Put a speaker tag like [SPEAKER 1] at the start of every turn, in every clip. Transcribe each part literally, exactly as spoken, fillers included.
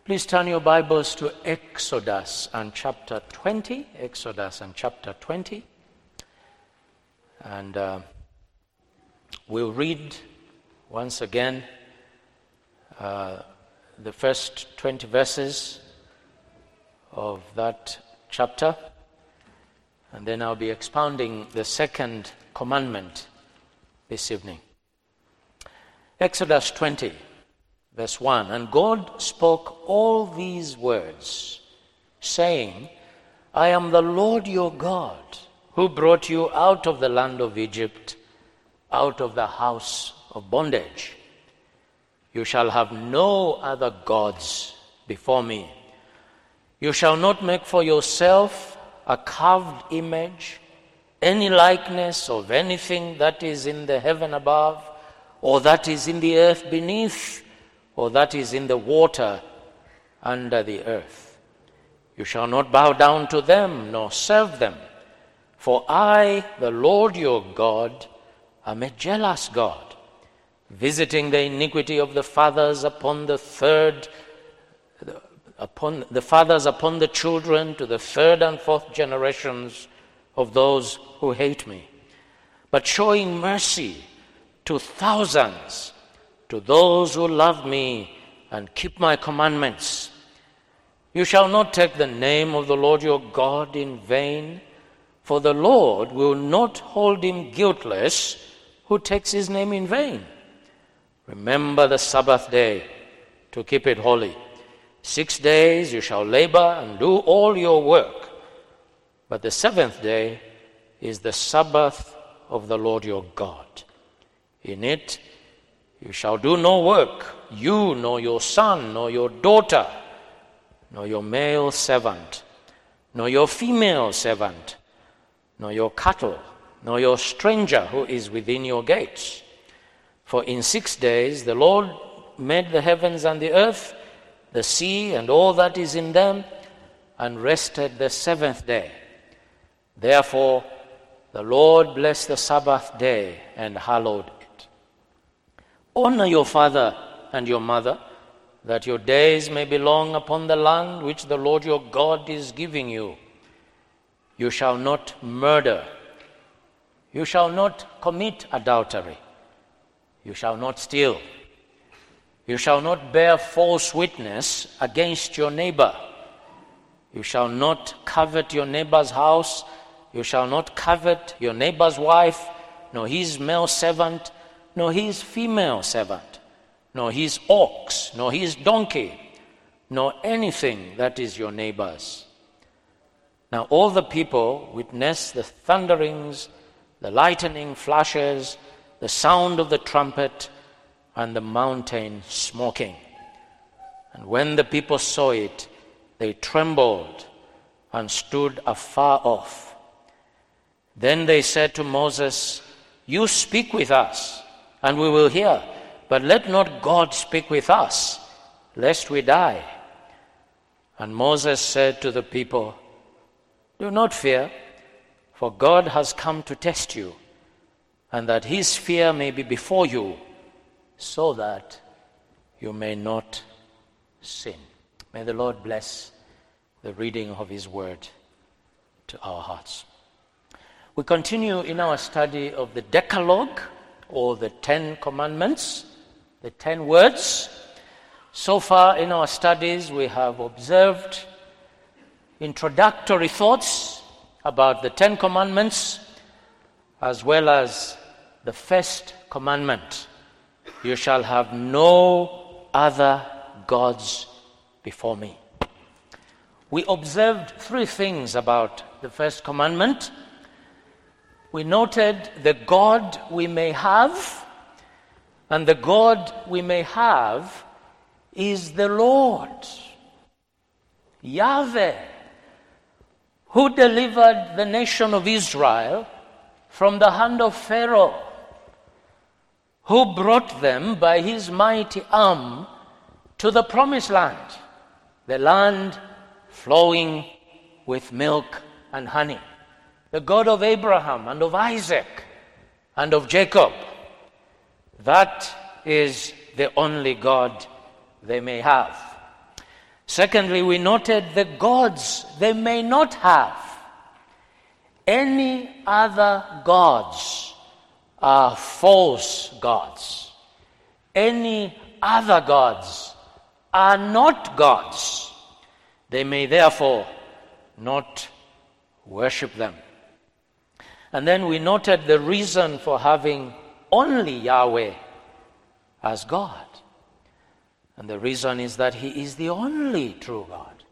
[SPEAKER 1] Please turn your Bibles to Exodus and chapter twenty. Exodus and chapter twenty. And uh, we'll read once again uh, the first twenty verses of that chapter. And then I'll be expounding the second commandment this evening. Exodus twenty. Verse one, and God spoke all these words, saying, I am the Lord your God, who brought you out of the land of Egypt, out of the house of bondage. You shall have no other gods before me. You shall not make for yourself a carved image, any likeness of anything that is in the heaven above, or that is in the earth beneath, or that is in the water under the earth. You shall not bow down to them, nor serve them. For I, the Lord your God, am a jealous God, visiting the iniquity of the fathers upon the third, upon the fathers upon the children, to the third and fourth generations of those who hate me, but showing mercy to thousands, to those who love me and keep my commandments. You shall not take the name of the Lord your God in vain, for the Lord will not hold him guiltless who takes his name in vain. Remember the Sabbath day to keep it holy. Six days you shall labor and do all your work, but the seventh day is the Sabbath of the Lord your God. In it you shall do no work, you, nor your son, nor your daughter, nor your male servant, nor your female servant, nor your cattle, nor your stranger who is within your gates. For in six days the Lord made the heavens and the earth, the sea and all that is in them, and rested the seventh day. Therefore the Lord blessed the Sabbath day and hallowed it. Honor your father and your mother, that your days may be long upon the land which the Lord your God is giving you. You shall not murder. You shall not commit adultery. You shall not steal. You shall not bear false witness against your neighbor. You shall not covet your neighbor's house. You shall not covet your neighbor's wife, nor his male servant, nor his female servant, nor his ox, nor his donkey, nor anything that is your neighbor's. Now all the people witnessed the thunderings, the lightning flashes, the sound of the trumpet, and the mountain smoking. And when the people saw it, they trembled and stood afar off. Then they said to Moses, You speak with us, and we will hear, but let not God speak with us, lest we die. And Moses said to the people, Do not fear, for God has come to test you, and that his fear may be before you, so that you may not sin. May the Lord bless the reading of his word to our hearts. We continue in our study of the Decalogue, or the Ten Commandments, the Ten Words. So far in our studies, we have observed introductory thoughts about the Ten Commandments, as well as the first commandment, You shall have no other gods before me. We observed three things about the first commandment. We noted the God we may have, and the God we may have is the Lord, Yahweh, who delivered the nation of Israel from the hand of Pharaoh, who brought them by his mighty arm to the promised land, the land flowing with milk and honey. The God of Abraham and of Isaac and of Jacob. That is the only God they may have. Secondly, we noted the gods they may not have. Any other gods are false gods. Any other gods are not gods. They may therefore not worship them. And then we noted the reason for having only Yahweh as God. And the reason is that He is the only true God.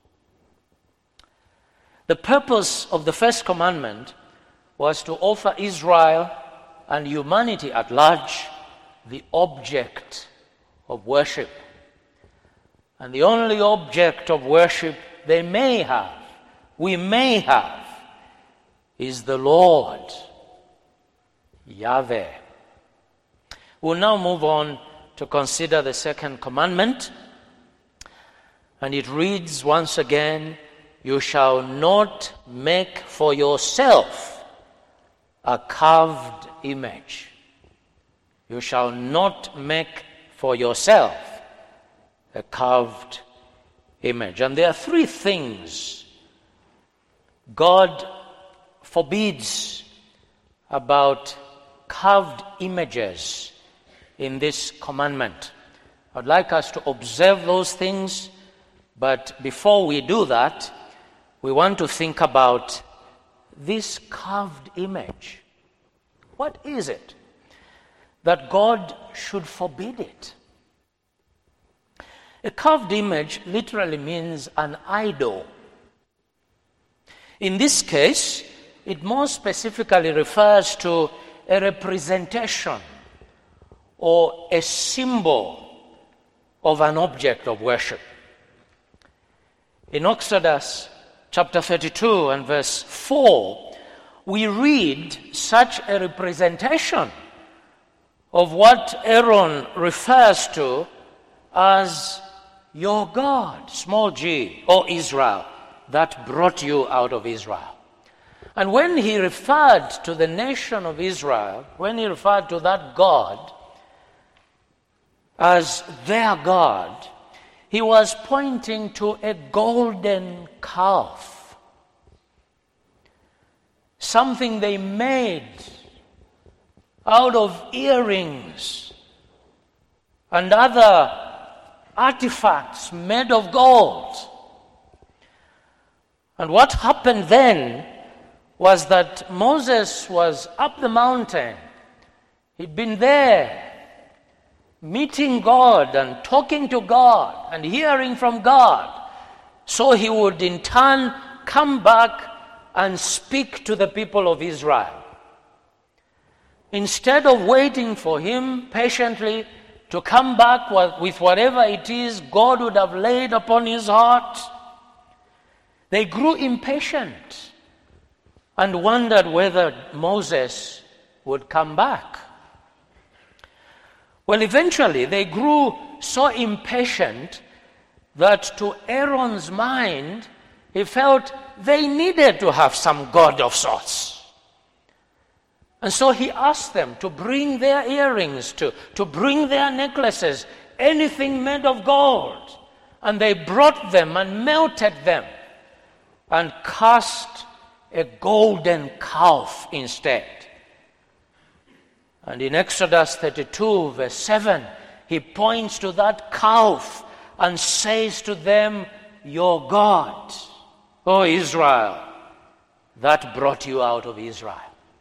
[SPEAKER 1] The purpose of the first commandment was to offer Israel and humanity at large the object of worship. And the only object of worship they may have, we may have, is the Lord, Yahweh. We'll now move on to consider the second commandment. And it reads once again, "You shall not make for yourself a carved image." You shall not make for yourself a carved image. And there are three things God forbids about carved images in this commandment. I'd like us to observe those things, but before we do that, we want to think about this carved image. What is it that God should forbid it? A carved image literally means an idol. In this case, it more specifically refers to a representation or a symbol of an object of worship. In Exodus chapter thirty-two and verse four, we read such a representation of what Aaron refers to as your God, small g, O Israel, that brought you out of Israel. And when he referred to the nation of Israel, when he referred to that God as their God, he was pointing to a golden calf, something they made out of earrings and other artifacts made of gold. And what happened then was that Moses was up the mountain. He'd been there meeting God and talking to God and hearing from God. So he would in turn come back and speak to the people of Israel. Instead of waiting for him patiently to come back with whatever it is God would have laid upon his heart, they grew impatient and wondered whether Moses would come back. Well, eventually they grew so impatient that to Aaron's mind, he felt they needed to have some God of sorts. And so he asked them to bring their earrings, to, to bring their necklaces, anything made of gold. And they brought them and melted them and cast a golden calf instead. And in Exodus thirty-two, verse seven, he points to that calf and says to them, your God, O Israel, that brought you out of Israel.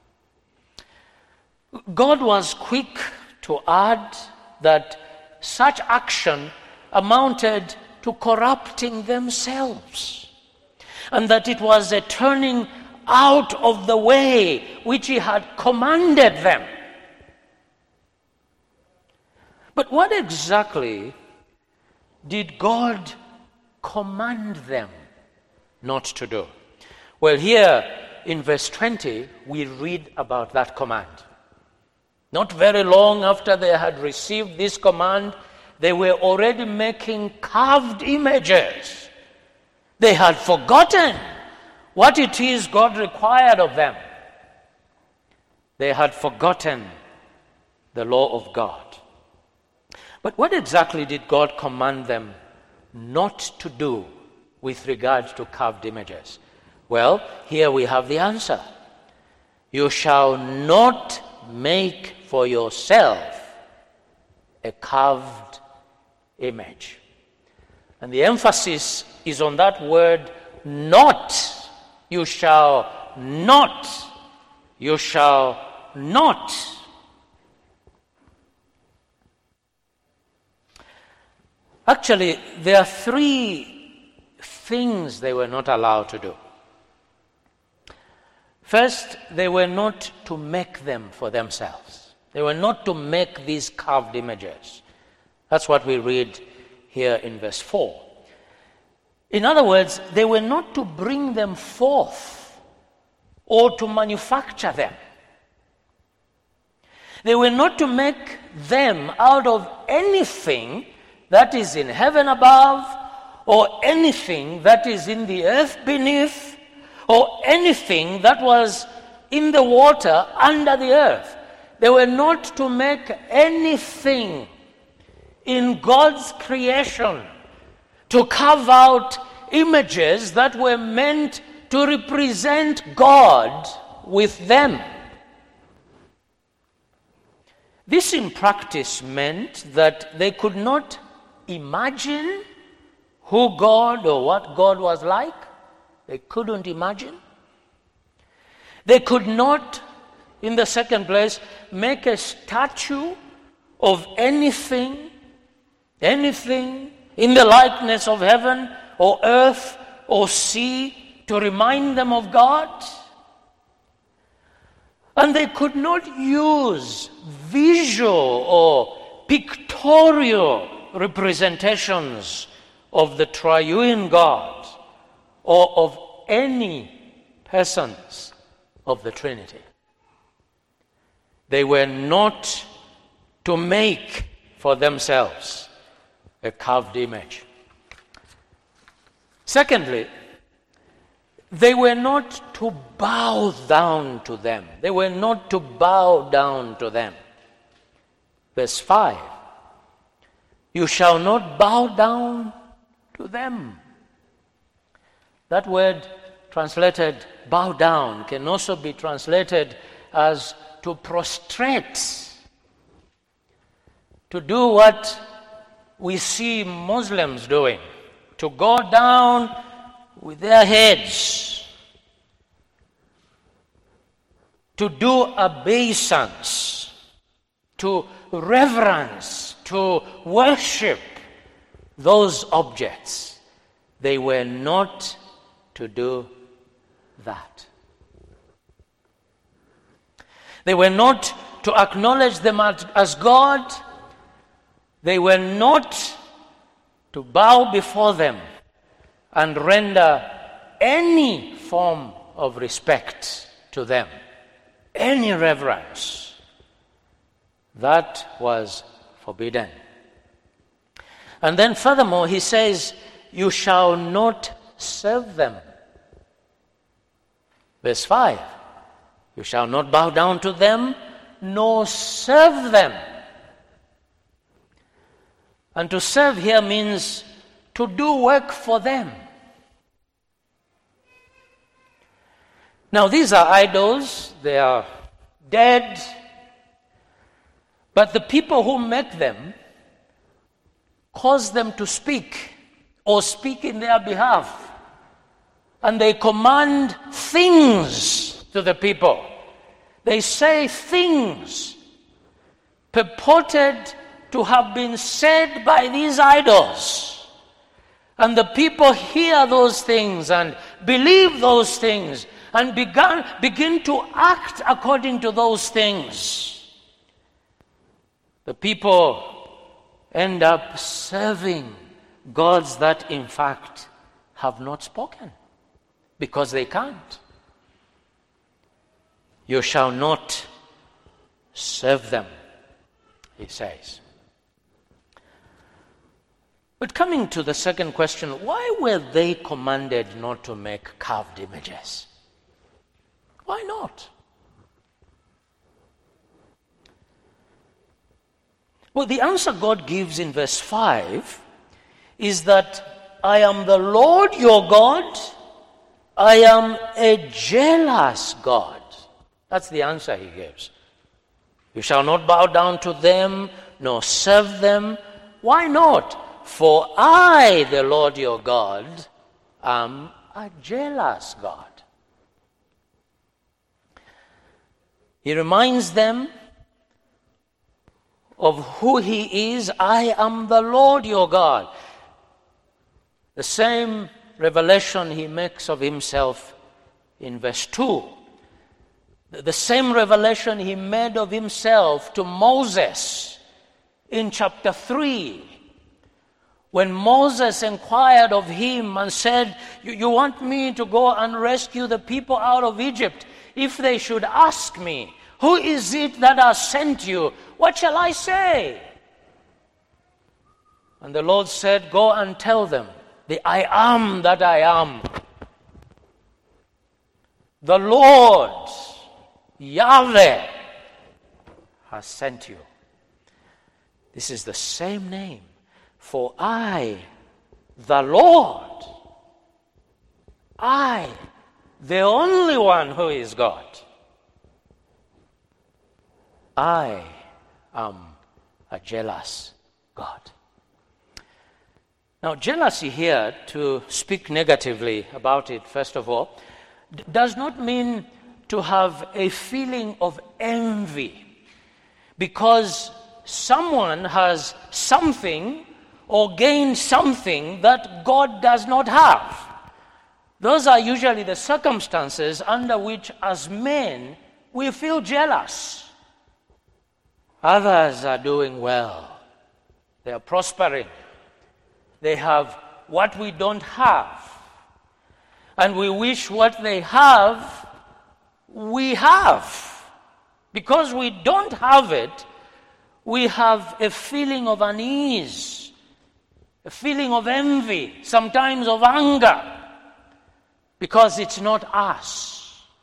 [SPEAKER 1] God was quick to add that such action amounted to corrupting themselves, and that it was a turning out of the way which he had commanded them. But what exactly did God command them not to do? Well, here in verse twenty, we read about that command. Not very long after they had received this command, they were already making carved images. They had forgotten what it is God required of them. They had forgotten the law of God. But what exactly did God command them not to do with regard to carved images? Well, here we have the answer. You shall not make for yourself a carved image. And the emphasis is on that word not. You shall not. You shall not. Actually, there are three things they were not allowed to do. First, they were not to make them for themselves. They were not to make these carved images. That's what we read here in verse four. In other words, they were not to bring them forth or to manufacture them. They were not to make them out of anything that is in heaven above, or anything that is in the earth beneath, or anything that was in the water under the earth. They were not to make anything in God's creation to carve out images that were meant to represent God with them. This in practice meant that they could not imagine who God or what God was like. They couldn't imagine. They could not, in the second place, make a statue of anything, anything in the likeness of heaven or earth or sea to remind them of God. And they could not use visual or pictorial representations of the triune God or of any persons of the Trinity. They were not to make for themselves a carved image. Secondly, they were not to bow down to them. They were not to bow down to them. Verse five, you shall not bow down to them. That word translated bow down can also be translated as to prostrate, to do what we see Muslims doing, to go down with their heads, to do obeisance, to reverence, to worship those objects. They were not to do that. They were not to acknowledge them as God. They were not to bow before them and render any form of respect to them, any reverence. That was forbidden. And then furthermore, he says, you shall not serve them. Verse five, you shall not bow down to them, nor serve them. And to serve here means to do work for them. Now these are idols, they are dead, but the people who make them cause them to speak or speak in their behalf. And they command things to the people. They say things purported to have been said by these idols. And the people hear those things and believe those things and began, begin to act according to those things. The people end up serving gods that in fact have not spoken because they can't. You shall not serve them, he says. But coming to the second question, why were they commanded not to make carved images? Why not? Well, the answer God gives in verse five is that I am the Lord your God. I am a jealous God. That's the answer he gives. You shall not bow down to them, nor serve them. Why not? For I, the Lord your God, am a jealous God. He reminds them of who he is. I am the Lord your God. The same revelation he makes of himself in verse two. The same revelation he made of himself to Moses in chapter three. When Moses inquired of him and said, you, you want me to go and rescue the people out of Egypt? If they should ask me, who is it that has sent you? What shall I say? And the Lord said, go and tell them, the I am that I am. The Lord, Yahweh, has sent you. This is the same name. For I, the Lord, I, the only one who is God, I am a jealous God. Now, jealousy here, to speak negatively about it, first of all, d- does not mean to have a feeling of envy because someone has something or gained something that God does not have. Those are usually the circumstances under which, as men, we feel jealous. Others are doing well. They are prospering. They have what we don't have. And we wish what they have, we have. Because we don't have it, we have a feeling of unease, a feeling of envy, sometimes of anger, because it's not us.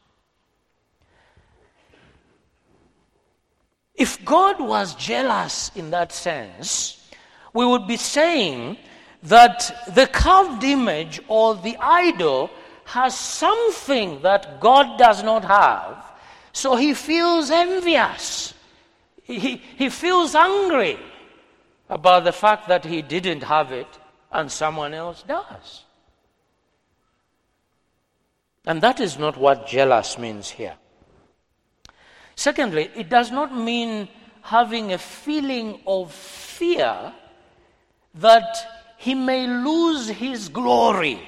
[SPEAKER 1] If God was jealous in that sense, we would be saying that the carved image or the idol has something that God does not have, so he feels envious. He, he feels angry about the fact that he didn't have it and someone else does. And that is not what jealous means here. Secondly, it does not mean having a feeling of fear that he may lose his glory.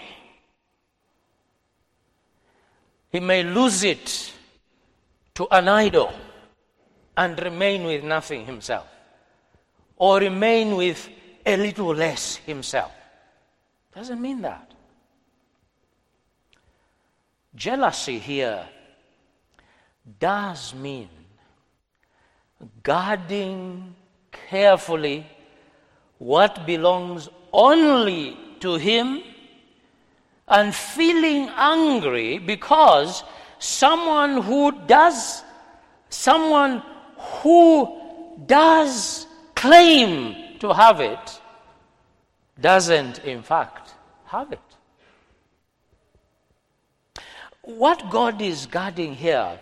[SPEAKER 1] He may lose it to an idol and remain with nothing himself, or remain with a little less himself. Doesn't mean that. Jealousy here does mean guarding carefully what belongs only to him and feeling angry because someone who does someone who does claim to have it doesn't in fact have it. What God is guarding here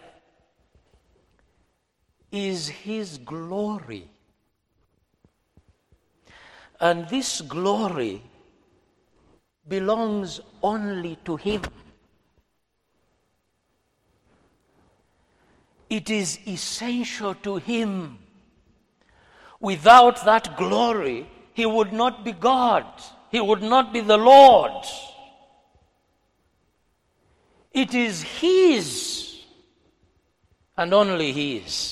[SPEAKER 1] is his glory. And this glory belongs only to him. It is essential to him. Without that glory, he would not be God. He would not be the Lord. It is his, and only his.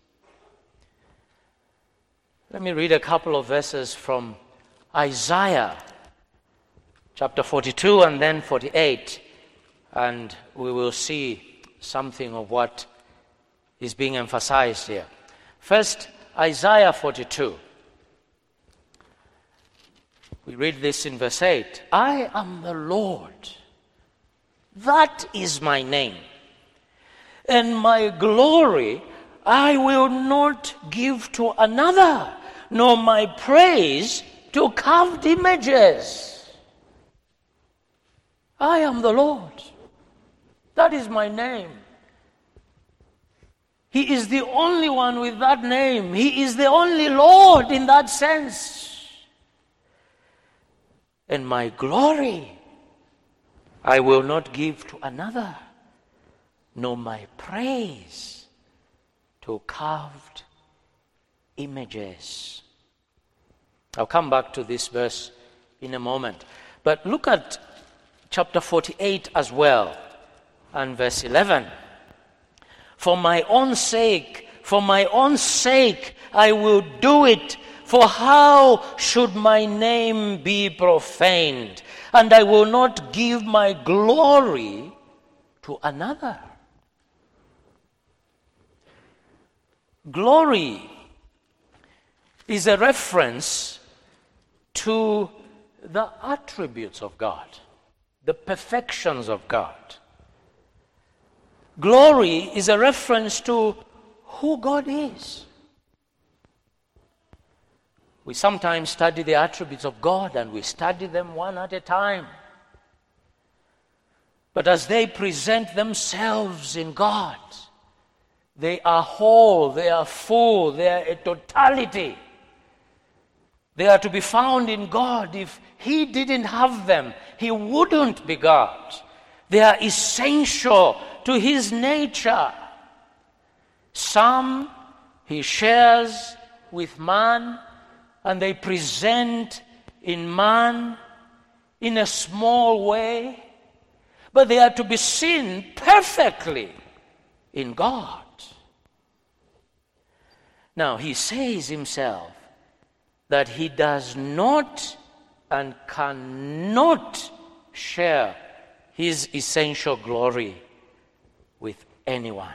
[SPEAKER 1] Let me read a couple of verses from Isaiah chapter forty-two and then forty-eight, and we will see something of what is being emphasized here. First, Isaiah forty-two. We read this in verse eight. I am the Lord, that is my name, and my glory I will not give to another, nor my praise to carved images. I am the Lord. That is my name. He is the only one with that name. He is the only Lord in that sense. And my glory I will not give to another, nor my praise to carved images. I'll come back to this verse in a moment. But look at chapter forty-eight as well, and verse eleven. For my own sake, for my own sake, I will do it. For how should my name be profaned? And I will not give my glory to another. Glory is a reference to the attributes of God, the perfections of God. Glory is a reference to who God is. We sometimes study the attributes of God and we study them one at a time. But as they present themselves in God, they are whole, they are full, they are a totality. They are to be found in God. If He didn't have them, He wouldn't be God. They are essential to His nature. Some He shares with man, and they present in man in a small way, but they are to be seen perfectly in God. Now, He says Himself that He does not and cannot share His essential glory with anyone.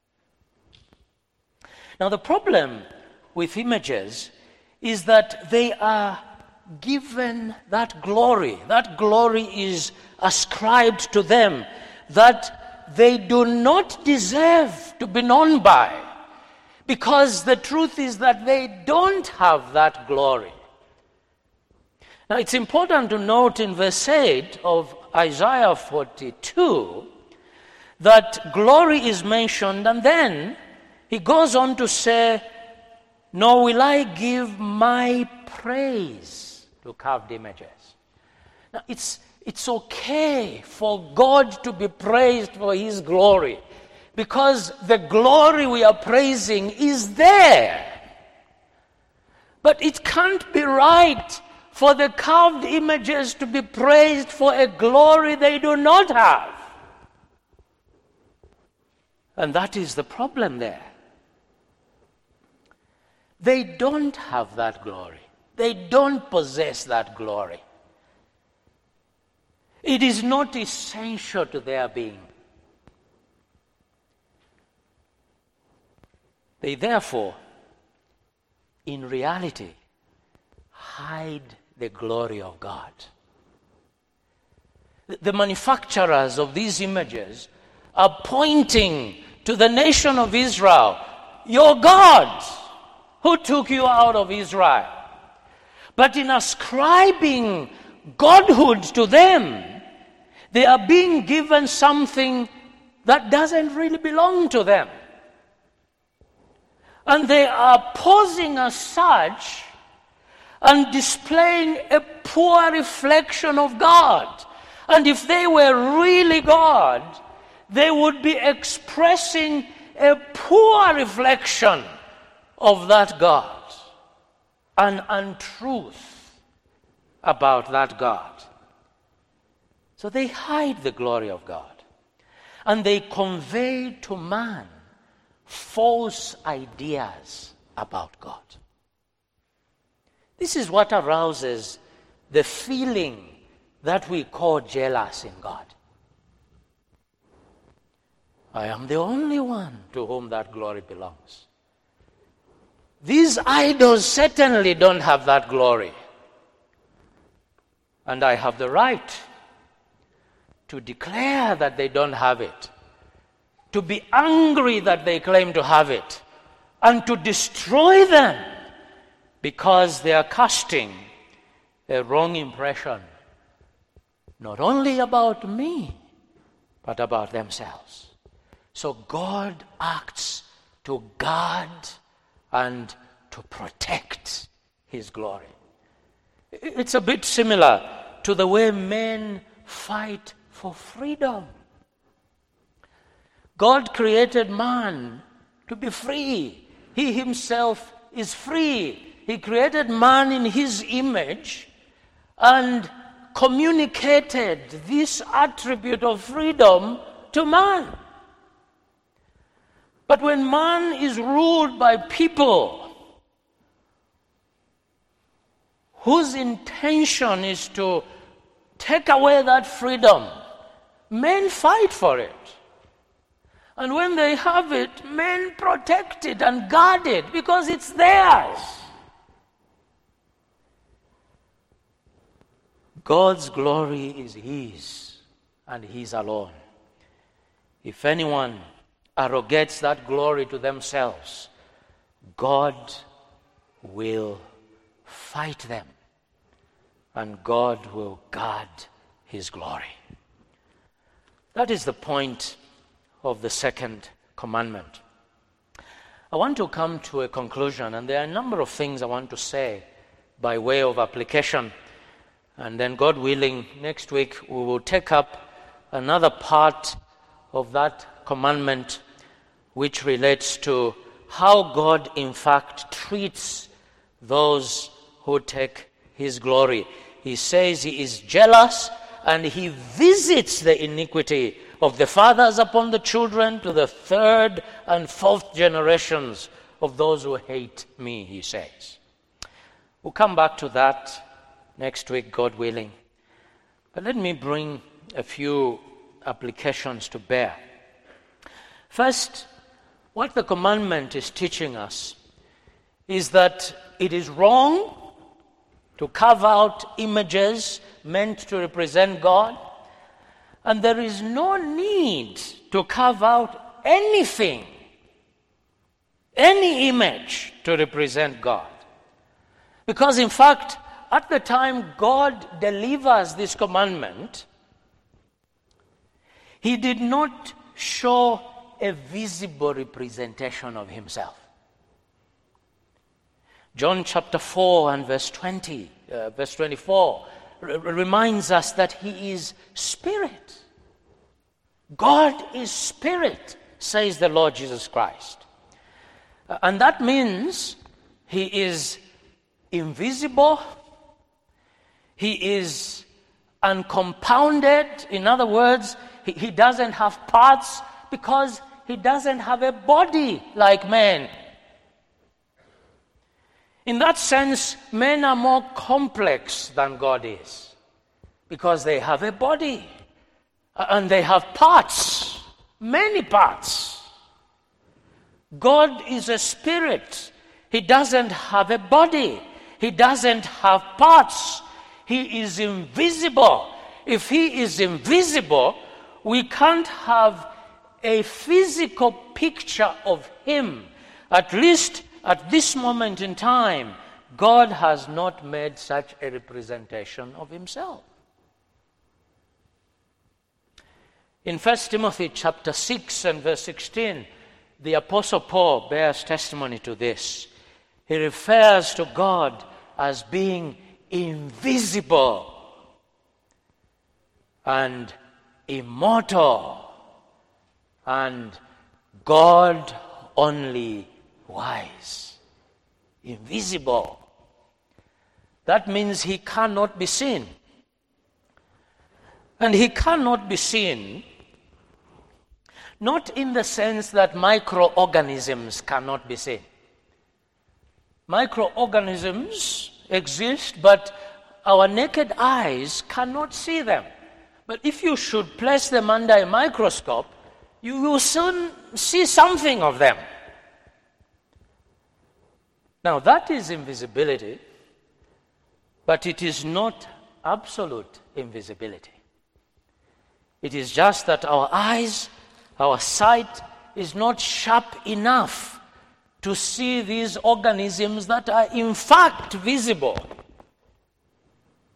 [SPEAKER 1] Now, the problem with images is that they are given that glory. That glory is ascribed to them that they do not deserve to be known by, because the truth is that they don't have that glory. Now, it's important to note in verse eight of Isaiah forty-two that glory is mentioned, and then he goes on to say, nor will I give my praise to carved images. Now, it's, it's okay for God to be praised for His glory, because the glory we are praising is there. But it can't be right for the carved images to be praised for a glory they do not have. And that is the problem there. They don't have that glory. They don't possess that glory. It is not essential to their being. They therefore, in reality, hide the glory of God. The manufacturers of these images are pointing to the nation of Israel, your God, who took you out of Israel. But in ascribing godhood to them, they are being given something that doesn't really belong to them. And they are posing as such and displaying a poor reflection of God. And if they were really God, they would be expressing a poor reflection of that God, an untruth about that God. So they hide the glory of God, and they convey to man false ideas about God. This is what arouses the feeling that we call jealous in God. I am the only one to whom that glory belongs. These idols certainly don't have that glory. And I have the right to declare that they don't have it, to be angry that they claim to have it, and to destroy them because they are casting a wrong impression, not only about me, but about themselves. So God acts to guard and to protect his glory. It's a bit similar to the way men fight for freedom. God created man to be free. He himself is free. He created man in his image and communicated this attribute of freedom to man. But when man is ruled by people whose intention is to take away that freedom, men fight for it. And when they have it, men protect it and guard it because it's theirs. God's glory is his and his alone. If anyone arrogates that glory to themselves, God will fight them and God will guard his glory. That is the point of the second commandment. I want to come to a conclusion, and there are a number of things I want to say by way of application. And then, God willing, next week we will take up another part of that commandment which relates to how God in fact treats those who take his glory. He says he is jealous and he visits the iniquity of the fathers upon the children to the third and fourth generations of those who hate me, he says. We'll come back to that next week, God willing. But let me bring a few applications to bear. First, what the commandment is teaching us is that it is wrong to carve out images meant to represent God, and there is no need to carve out anything, any image to represent God. Because in fact, at the time God delivers this commandment, he did not show a visible representation of himself. John chapter four and verse twenty, uh, verse twenty-four r- reminds us that he is spirit. God is spirit, says the Lord Jesus Christ. Uh, and that means he is invisible, he is uncompounded. In other words, he, he doesn't have parts because he doesn't have a body like man. In that sense, men are more complex than God is because they have a body and they have parts, many parts. God is a spirit. He doesn't have a body. He doesn't have parts. He is invisible. If he is invisible, we can't have a physical picture of him. At least at this moment in time, God has not made such a representation of himself. In First Timothy chapter six and verse sixteen, the Apostle Paul bears testimony to this. He refers to God as being invisible and immortal and God only wise. Invisible. That means he cannot be seen. And he cannot be seen not in the sense that microorganisms cannot be seen. Microorganisms exist, but our naked eyes cannot see them. But if you should place them under a microscope, you will soon see something of them. Now that is invisibility, but it is not absolute invisibility. It is just that our eyes, our sight is not sharp enough to see these organisms that are in fact visible.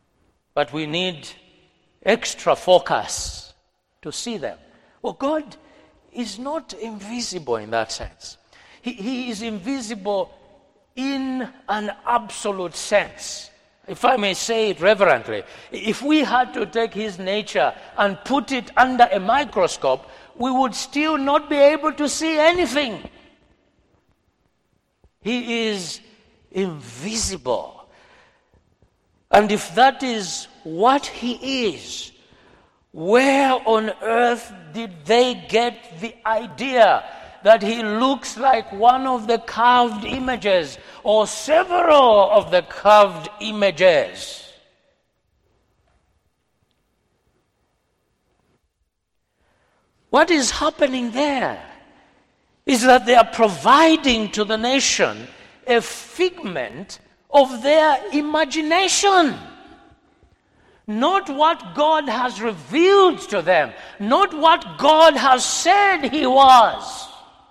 [SPEAKER 1] but we need extra focus to see them. Well, God is not invisible in that sense. He, he is invisible in an absolute sense. If I may say it reverently, if we had to take his nature and put it under a microscope, we would still not be able to see anything. He is invisible. And if that is what he is, where on earth did they get the idea that he looks like one of the carved images or several of the carved images? What is happening there is that they are providing to the nation a figment of their imagination. Not what God has revealed to them, not what God has said he was.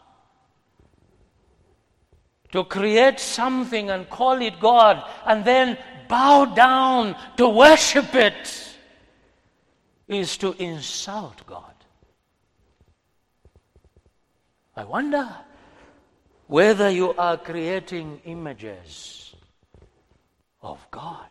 [SPEAKER 1] To create something and call it God and then bow down to worship it is to insult God. I wonder whether you are creating images of God.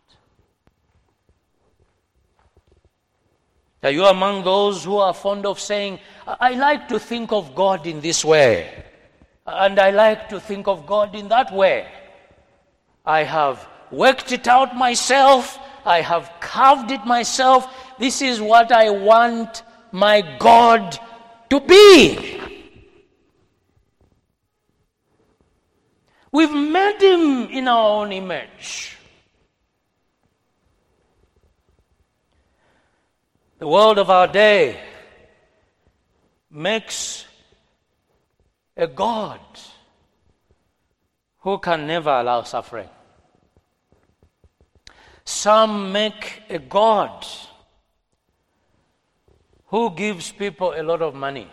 [SPEAKER 1] Are you among those who are fond of saying, I like to think of God in this way, and I like to think of God in that way. I have worked it out myself. I have carved it myself. This is what I want my God to be. We've made him in our own image. The world of our day makes a God who can never allow suffering. Some make a God who gives people a lot of money.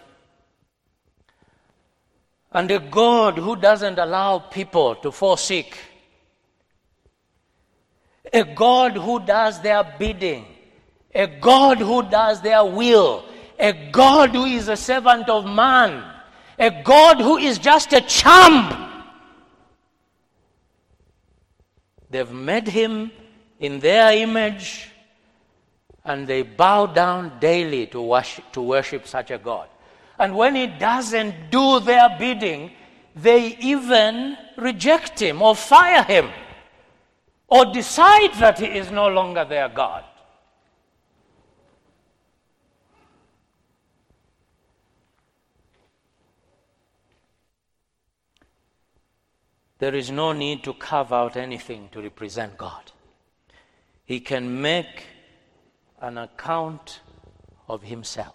[SPEAKER 1] And a God who doesn't allow people to fall sick. A God who does their bidding. A God who does their will. A God who is a servant of man. A God who is just a chum. They've made him in their image, and they bow down daily to worship, to worship such a God. And when he doesn't do their bidding, they even reject him or fire him or decide that he is no longer their God. There is no need to carve out anything to represent God. He can make an account of himself.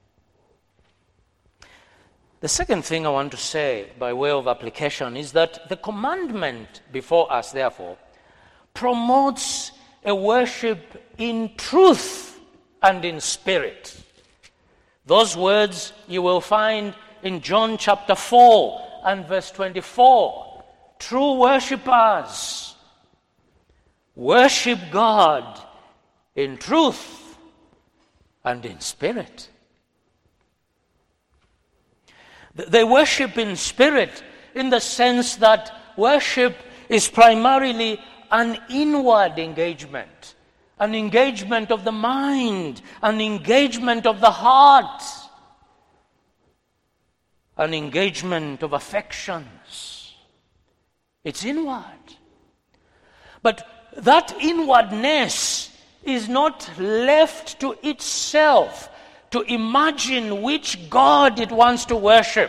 [SPEAKER 1] The second thing I want to say by way of application is that the commandment before us, therefore, promotes a worship in truth and in spirit. Those words you will find in John chapter four and verse twenty-four. True worshippers worship God in truth and in spirit. They worship in spirit in the sense that worship is primarily an inward engagement, an engagement of the mind, an engagement of the heart, an engagement of affections. It's inward. But that inwardness is not left to itself to imagine which God it wants to worship.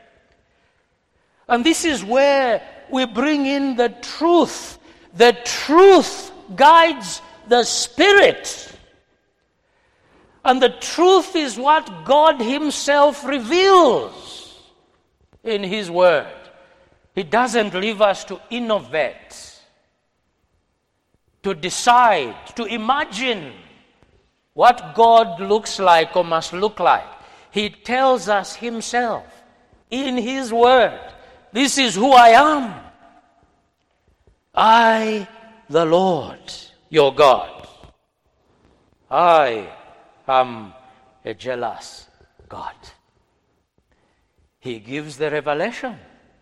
[SPEAKER 1] And this is where we bring in the truth. The truth guides the spirit. And the truth is what God himself reveals in his word. He doesn't leave us to innovate, to decide, to imagine what God looks like or must look like. He tells us himself in his word, this is who I am. I, the Lord, your God. I am a jealous God. He gives the revelation,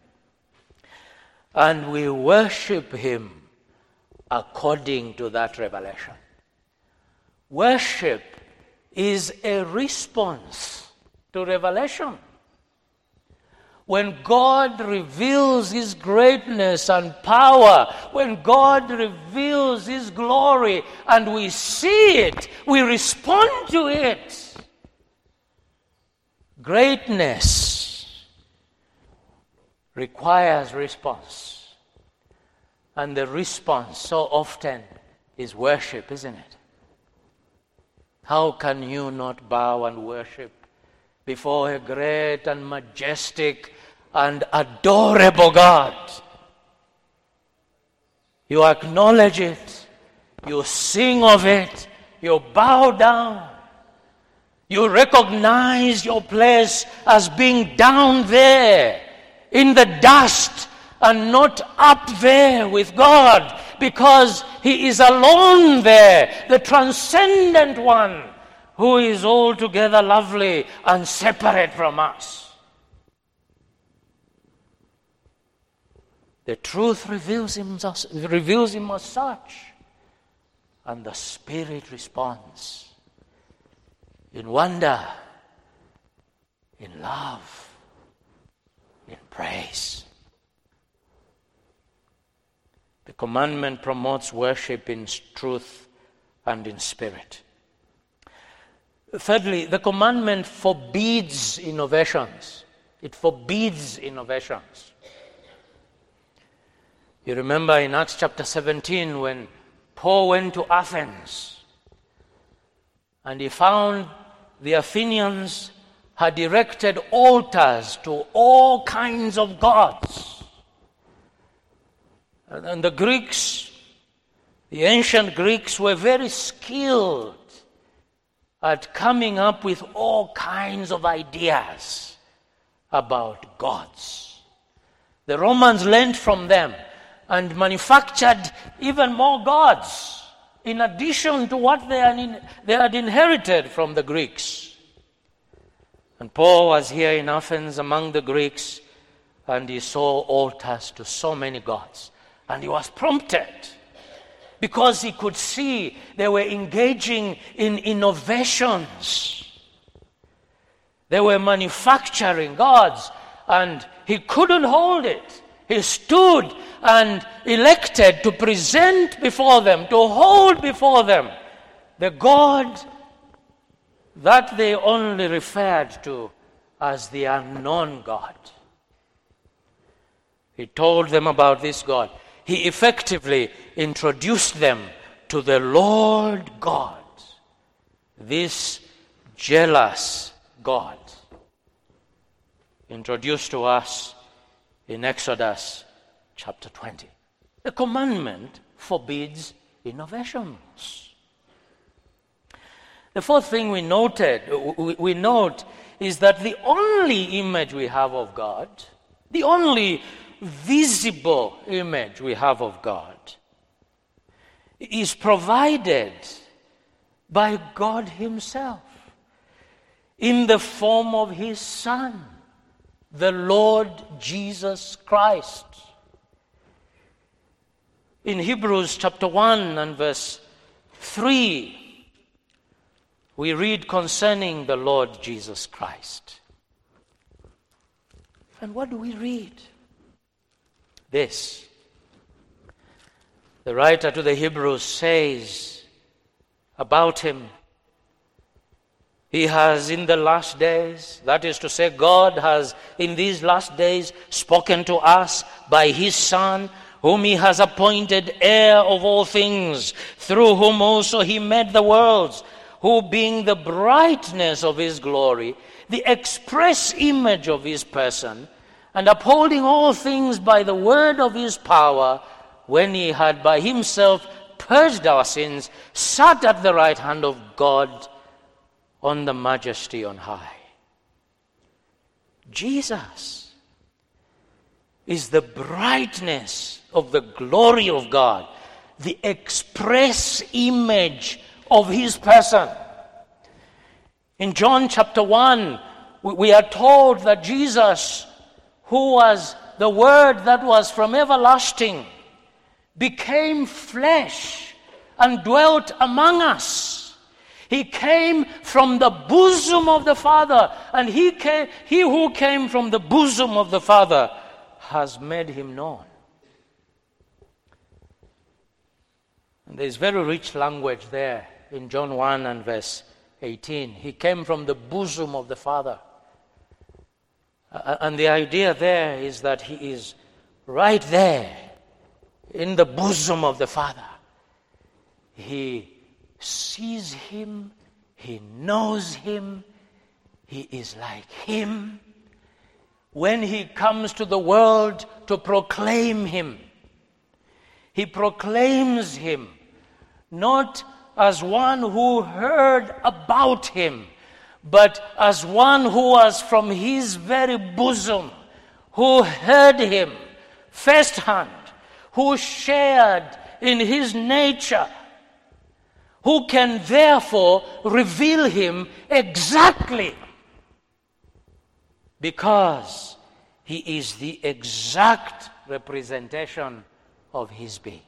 [SPEAKER 1] and we worship him according to that revelation. Worship is a response to revelation. When God reveals his greatness and power, when God reveals his glory and we see it, we respond to it. Greatness requires response. And the response so often is worship, isn't it? How can you not bow and worship before a great and majestic and adorable God? You acknowledge it, you sing of it, you bow down, you recognize your place as being down there in the dust and not up there with God, because he is alone there, the transcendent one, who is altogether lovely and separate from us. The truth reveals him, reveals him as such, and the Spirit responds in wonder, in love, in praise. The commandment promotes worship in truth and in spirit. Thirdly, the commandment forbids innovations. It forbids innovations. You remember in Acts chapter seventeen when Paul went to Athens and he found the Athenians had erected altars to all kinds of gods. And the Greeks, the ancient Greeks, were very skilled at coming up with all kinds of ideas about gods. The Romans learned from them and manufactured even more gods in addition to what they had, in, they had inherited from the Greeks. And Paul was here in Athens among the Greeks, and he saw altars to so many gods. And he was prompted because he could see they were engaging in innovations. They were manufacturing gods, and he couldn't hold it. He stood and elected to present before them, to hold before them the God that they only referred to as the unknown God. He told them about this God. He effectively introduced them to the Lord God, this jealous God, introduced to us in Exodus chapter twenty. The commandment forbids innovations. The fourth thing we noted, we, we note, is that the only image we have of God, the only visible image we have of God, is provided by God himself in the form of his Son, the Lord Jesus Christ. In Hebrews chapter one and verse three, we read concerning the Lord Jesus Christ. And what do we read? This. The writer to the Hebrews says about him, he has in the last days, that is to say, God has in these last days spoken to us by his Son, whom he has appointed heir of all things, through whom also he made the worlds, who being the brightness of his glory, the express image of his person, and upholding all things by the word of his power, when he had by himself purged our sins, sat at the right hand of God on the majesty on high. Jesus is the brightness of the glory of God, the express image of his person. In John chapter one, we are told that Jesus, who was the Word that was from everlasting, became flesh and dwelt among us. He came from the bosom of the Father, and he, came, he who came from the bosom of the Father has made him known. And there is very rich language there in John one and verse eighteen. He came from the bosom of the Father. Uh, and the idea there is that he is right there in the bosom of the Father. He sees him, he knows him, he is like him. When he comes to the world to proclaim him, he proclaims him not as one who heard about him, but as one who was from his very bosom, who heard him firsthand, who shared in his nature, who can therefore reveal him exactly, because he is the exact representation of his being.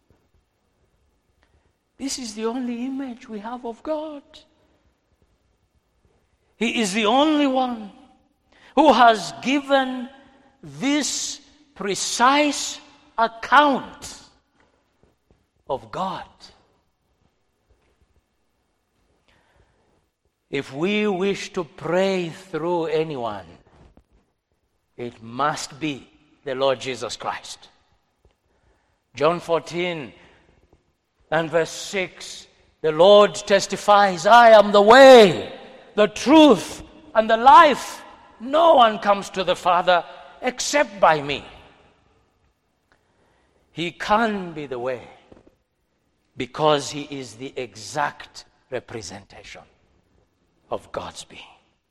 [SPEAKER 1] This is the only image we have of God. He is the only one who has given this precise account of God. If we wish to pray through anyone, it must be the Lord Jesus Christ. John fourteen and verse six, the Lord testifies, I am the way, the truth, and the life. No one comes to the Father except by me. He can be the way because he is the exact representation of God's being.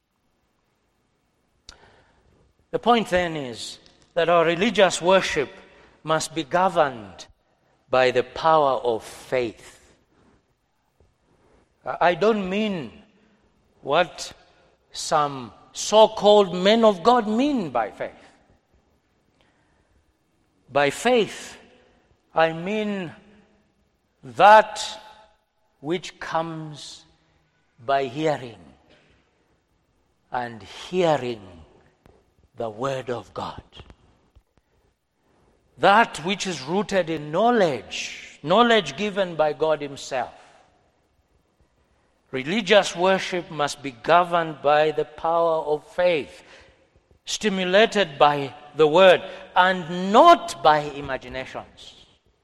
[SPEAKER 1] The point then is that our religious worship must be governed by the power of faith. I don't mean what some so-called men of God mean by faith. By faith, I mean that which comes by hearing, and hearing the Word of God. That which is rooted in knowledge, knowledge given by God himself. Religious worship must be governed by the power of faith, stimulated by the Word, and not by imaginations.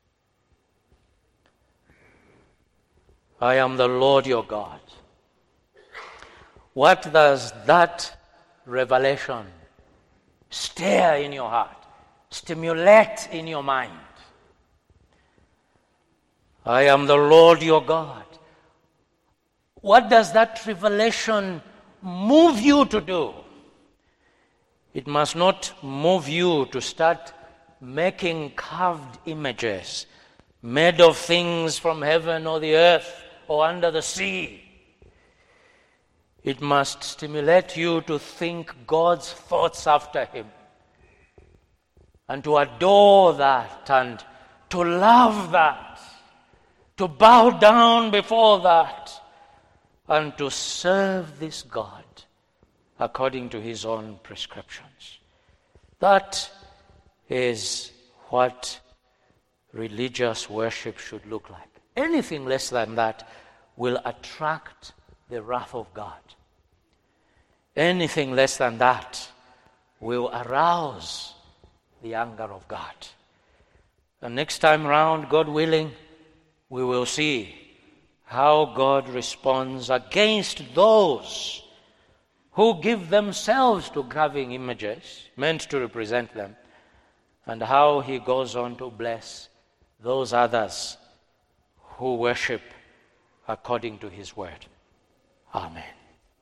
[SPEAKER 1] I am the Lord your God. What does that revelation stir in your heart, stimulate in your mind? I am the Lord your God. What does that revelation move you to do? It must not move you to start making carved images made of things from heaven or the earth or under the sea. It must stimulate you to think God's thoughts after him, and to adore that, and to love that, to bow down before that, and to serve this God according to his own prescriptions. That is what religious worship should look like. Anything less than that will attract the wrath of God. Anything less than that will arouse the anger of God. And next time round, God willing, we will see how God responds against those who give themselves to carving images meant to represent them, and how he goes on to bless those others who worship according to his word. Amen.